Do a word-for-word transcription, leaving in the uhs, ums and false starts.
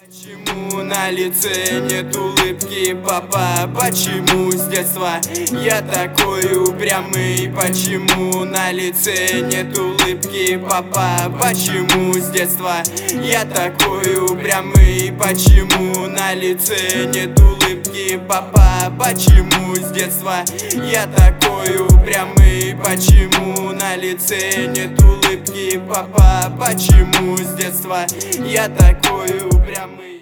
Почему на лице нет улыбки, папа? Почему с детства я такой упрямый? Почему на лице нет улыбки, папа? Почему с детства я такой упрямый? Почему на лице нет улыбки, папа? Почему с детства я такой упрямый? Почему на лице нет улыбки, папа? Почему с детства я такой упрямый?